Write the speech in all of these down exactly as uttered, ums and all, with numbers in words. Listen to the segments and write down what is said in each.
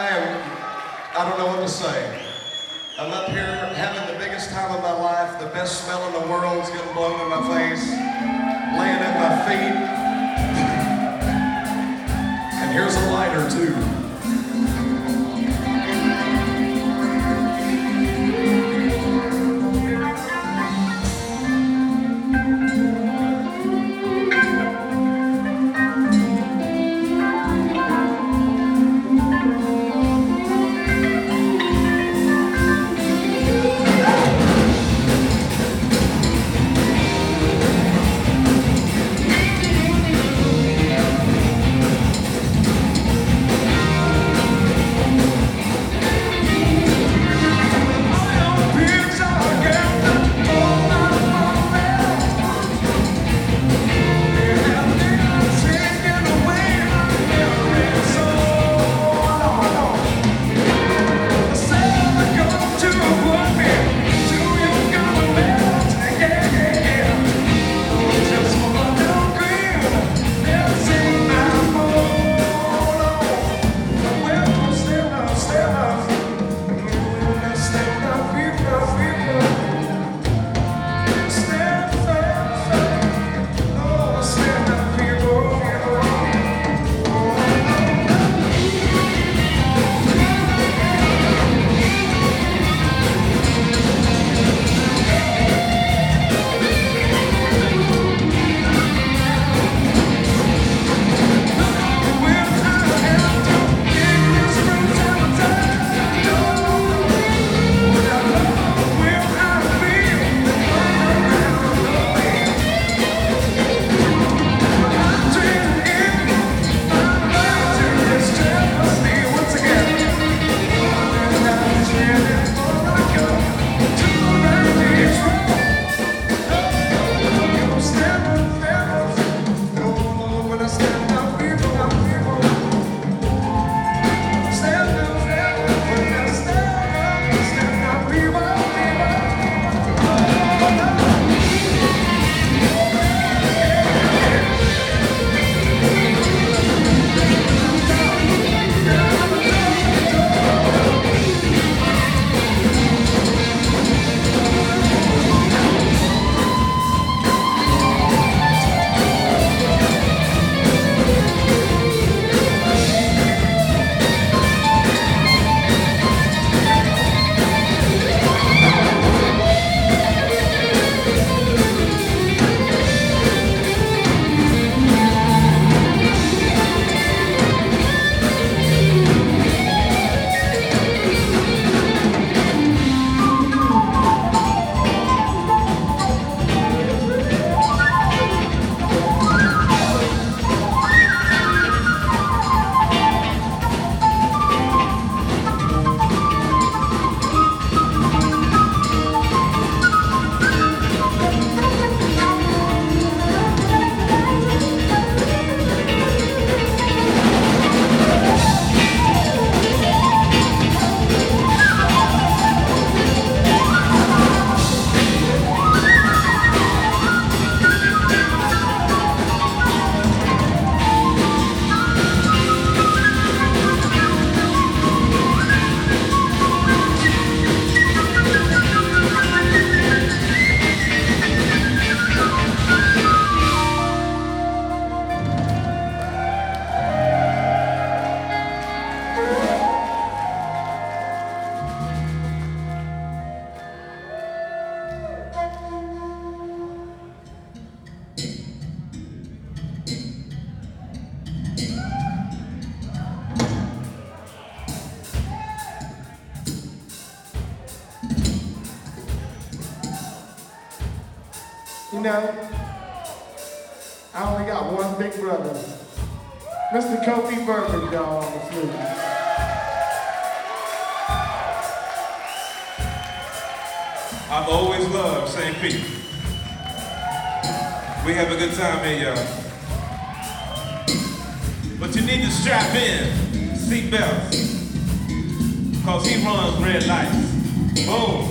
I don't know what to say. I'm up here having the biggest time of my life. The best smell in the world's getting blown in my face, laying at my feet. And here's a lighter too. You know, I only got one big brother, Mister Kofi Burford, y'all, on the flute. I've always loved Saint Pete. We have a good time here, y'all. But you need to strap in, seatbelts, because he runs red lights. Boom.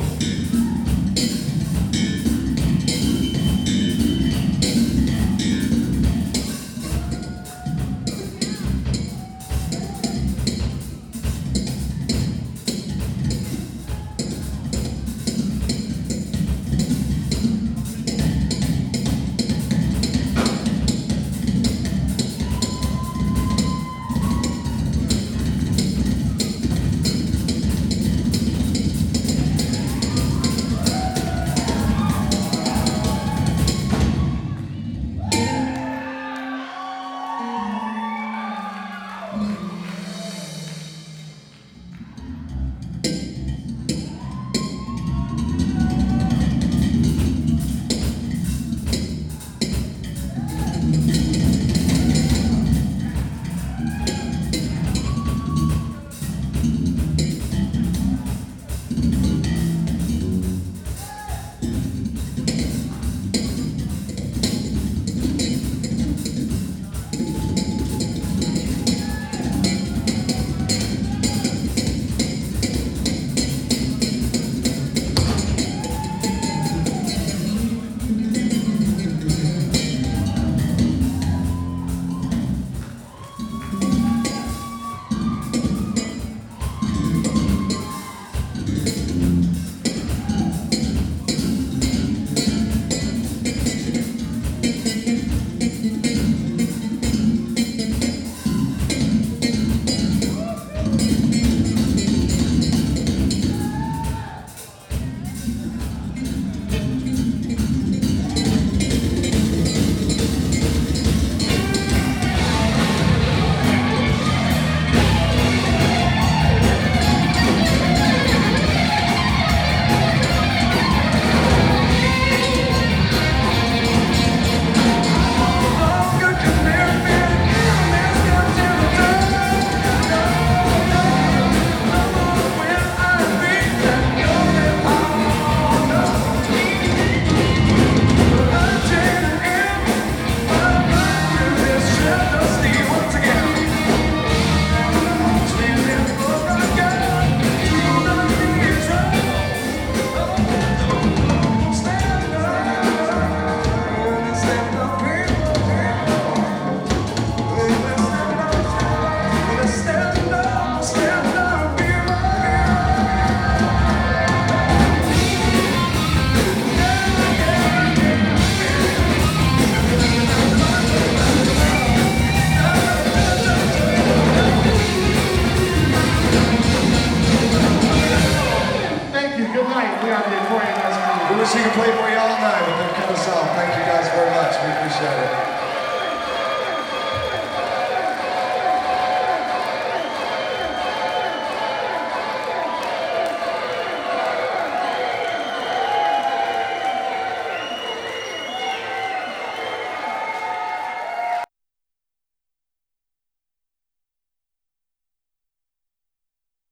he can play for you all night.